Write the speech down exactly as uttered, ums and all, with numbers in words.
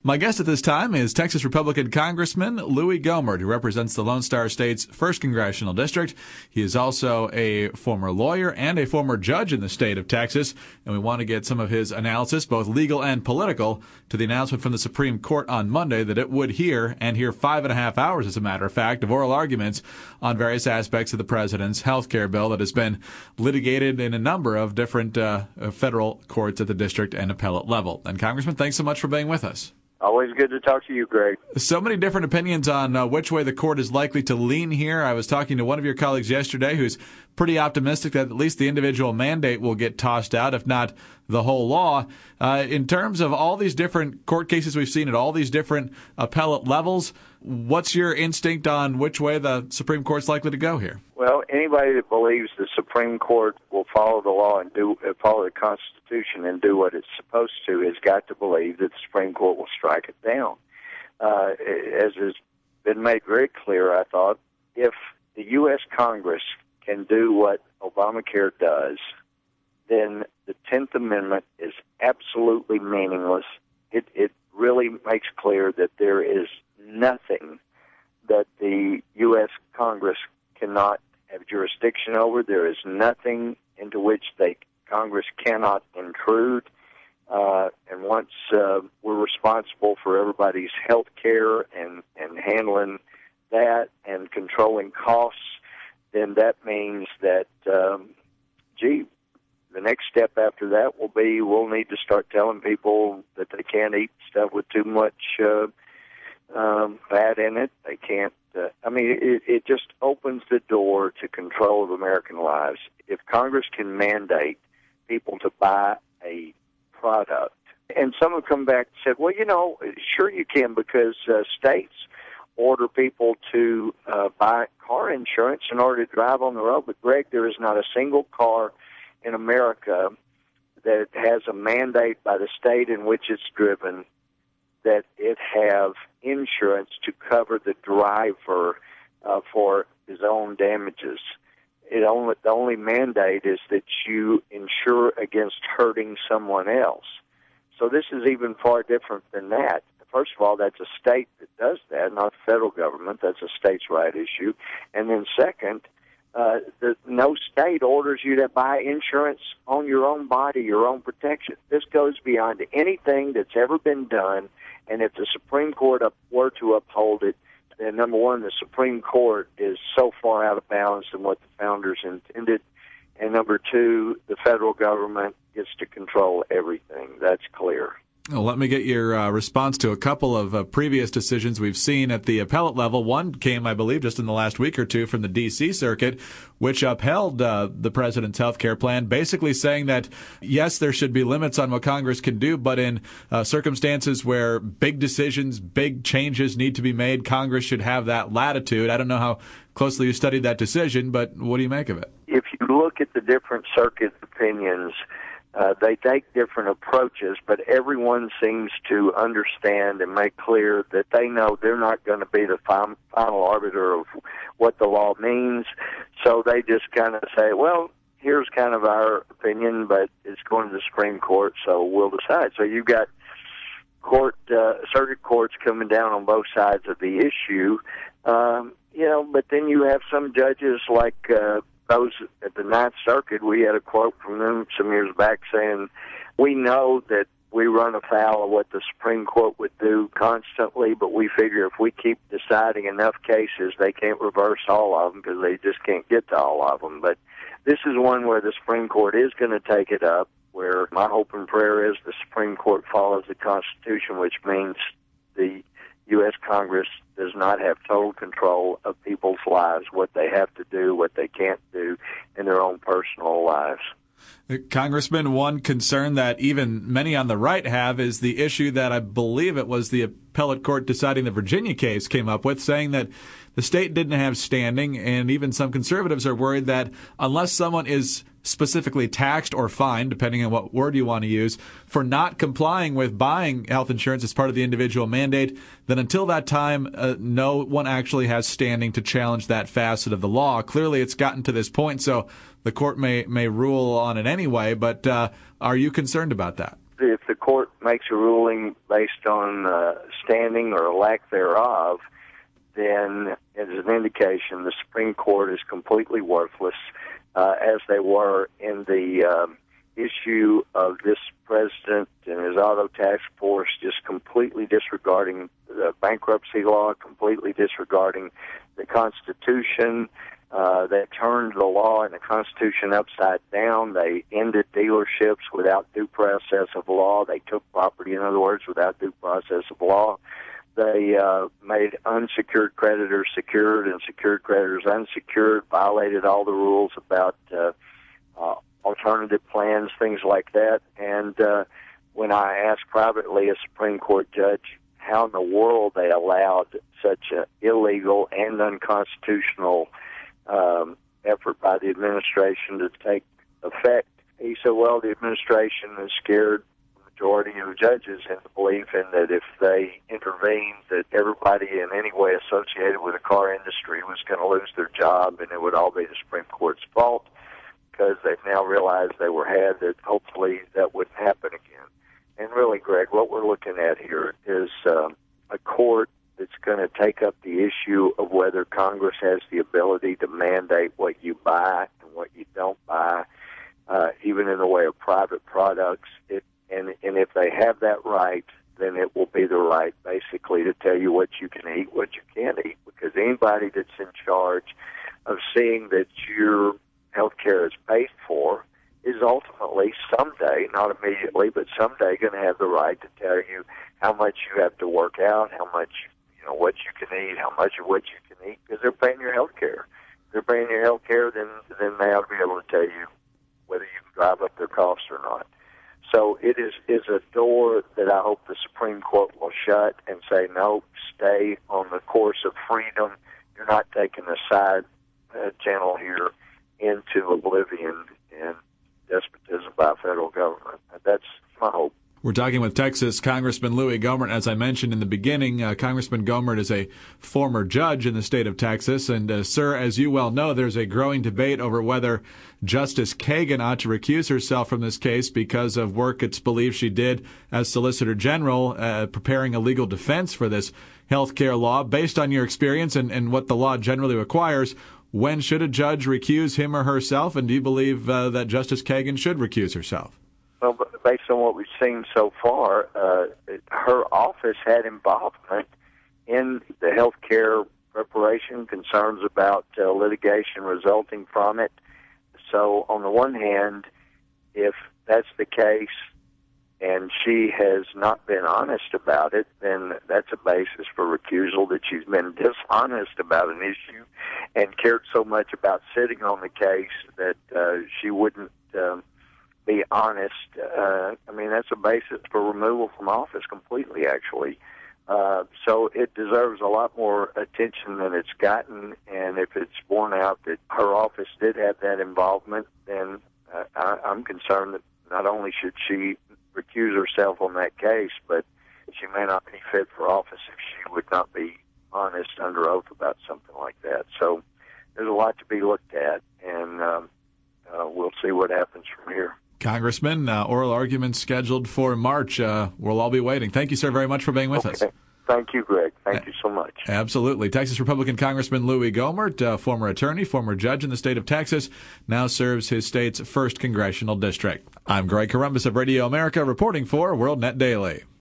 My guest at this time is Texas Republican Congressman Louie Gohmert, who represents the Lone Star State's first Congressional District. He is also a former lawyer and a former judge in the state of Texas, and we want to get some of his analysis, both legal and political, to the announcement from the Supreme Court on Monday that it would hear, and hear five and a half hours, as a matter of fact, of oral arguments on various aspects of the president's health care bill that has been litigated in a number of different uh, federal courts at the district and appellate level. And Congressman, thanks so much for being with us. Always good to talk to you, Greg. So many different opinions on uh, which way the court is likely to lean here. I was talking to one of your colleagues yesterday who's pretty optimistic that at least the individual mandate will get tossed out, if not the whole law. Uh, in terms of all these different court cases we've seen at all these different appellate levels, what's your instinct on which way the Supreme Court's likely to go here? Well, anybody that believes the Supreme Court will follow the law and do uh, follow the Constitution and do what it's supposed to has got to believe that the Supreme Court will strike it down. Uh, as has been made very clear, I thought, if the U S Congress can do what Obamacare does, then the tenth Amendment is absolutely meaningless. It, it really makes clear that there is nothing that the U S Congress cannot have jurisdiction over. There is nothing into which they Congress cannot intrude. Uh, and once uh, we're responsible for everybody's health care and, and handling that and controlling costs, then that means that, um, gee, the next step after that will be we'll need to start telling people that they can't eat stuff with too much uh, um, fat in it. They can't. Uh, I mean, it, it just opens the door to control of American lives. If Congress can mandate people to buy a product, and some have come back and said, well, you know, sure you can, because uh, states order people to uh, buy car insurance in order to drive on the road. But, Greg, there is not a single car in America that has a mandate by the state in which it's driven that it have insurance to cover the driver uh, for his own damages. It only, the only mandate is that you insure against hurting someone else. So this is even far different than that. First of all, that's a state that does that, not the federal government. That's a states' right issue. And then second, uh, the, no state orders you to buy insurance on your own body, your own protection. This goes beyond anything that's ever been done. And if the Supreme Court up, were to uphold it, then number one, the Supreme Court is so far out of balance than what the founders intended. And number two, the federal government gets to control everything. That's clear. Well, let me get your uh, response to a couple of uh, previous decisions we've seen at the appellate level. One came, I believe, just in the last week or two from the D C Circuit, which upheld uh, the president's health care plan, basically saying that, yes, there should be limits on what Congress can do, but in uh, circumstances where big decisions, big changes need to be made, Congress should have that latitude. I don't know how closely you studied that decision, but what do you make of it? If you look at the different circuit opinions, Uh, they take different approaches, but everyone seems to understand and make clear that they know they're not going to be the final, final arbiter of what the law means. So they just kind of say, well, here's kind of our opinion, but it's going to the Supreme Court, so we'll decide. So you've got court, uh, circuit courts coming down on both sides of the issue, um, you know, but then you have some judges like uh, those at the Ninth Circuit. We had a quote from them some years back saying, we know that we run afoul of what the Supreme Court would do constantly, but we figure if we keep deciding enough cases, they can't reverse all of them because they just can't get to all of them. But this is one where the Supreme Court is going to take it up, where my hope and prayer is the Supreme Court follows the Constitution, which means the U S Congress does not have total control of people's lives, what they have to do, what they can't do in their own personal lives. Congressman, one concern that even many on the right have is the issue that I believe it was the appellate court deciding the Virginia case came up with, saying that the state didn't have standing, and even some conservatives are worried that unless someone is specifically taxed or fined, depending on what word you want to use, for not complying with buying health insurance as part of the individual mandate, then until that time, uh, no one actually has standing to challenge that facet of the law. Clearly, it's gotten to this point, so the court may, may rule on it anyway, but uh, are you concerned about that? if the court makes a ruling based on uh, standing or lack thereof, then it is an indication the Supreme Court is completely worthless, uh, as they were in the um, issue of this president and his auto task force just completely disregarding the bankruptcy law, completely disregarding the Constitution. Uh, they turned the law and the Constitution upside down. They ended dealerships without due process of law. They took property, in other words, without due process of law. They uh, made unsecured creditors secured and secured creditors unsecured, violated all the rules about uh, uh, alternative plans, things like that. And uh, when I asked privately a Supreme Court judge how in the world they allowed such an illegal and unconstitutional um, effort by the administration to take effect, he said, well, the administration is scared the majority of judges into the belief in that if they intervened, that everybody in any way associated with the car industry was going to lose their job, and it would all be the Supreme Court's fault, because they've now realized they were had, that hopefully that wouldn't happen again. And really, Greg, what we're looking at here is um, a court that's going to take up the issue of whether Congress has the ability to mandate what you buy and what you don't buy, uh, even in the way of private products. It, and, and if they have that right, then it will be the right, basically, to tell you what you can eat, what you can't eat, because anybody that's in charge of seeing that your health care is paid for is ultimately someday, not immediately, but someday going to have the right to tell you how much you have to work out, how much, you know, what you can eat, how much of what you can eat, because they're paying your health care. If they're paying your health care, then, then they ought to be able to tell you whether you can drive up their costs or not. So it is, is a door that I hope the Supreme Court will shut and say, no, stay on the course of freedom. You're not taking a side uh, channel here into oblivion and despotism by a federal government. That's my hope. We're talking with Texas Congressman Louis Gohmert. As I mentioned in the beginning, uh, Congressman Gohmert is a former judge in the state of Texas. And, uh, sir, as you well know, there's a growing debate over whether Justice Kagan ought to recuse herself from this case because of work it's believed she did as Solicitor General, uh, preparing a legal defense for this health care law. Based on your experience and, and what the law generally requires, when should a judge recuse him or herself, and do you believe uh, that Justice Kagan should recuse herself? Well, based on what we've seen so far, uh, her office had involvement in the health care preparation, concerns about uh, litigation resulting from it. So on the one hand, if that's the case and she has not been honest about it, then that's a basis for recusal, that she's been dishonest about an issue and cared so much about sitting on the case that uh, she wouldn't um, be honest. Uh, I mean, that's a basis for removal from office completely, actually. Uh, so it deserves a lot more attention than it's gotten, and if it's borne out that her office did have that involvement, then uh, I, I'm concerned that not only should she recuse herself on that case, but she may not be fit for office if she would not be honest under oath about something like that. So there's a lot to be looked at, and um, uh, we'll see what happens from here. Congressman, uh, oral arguments scheduled for March. Uh, we'll all be waiting. Thank you, sir, very much for being with okay. us. Thank you, Greg. Thank you so much. Absolutely. Texas Republican Congressman Louis Gohmert, uh, former attorney, former judge in the state of Texas, now serves his state's first congressional district. I'm Greg Corombos of Radio America, reporting for WorldNet Daily.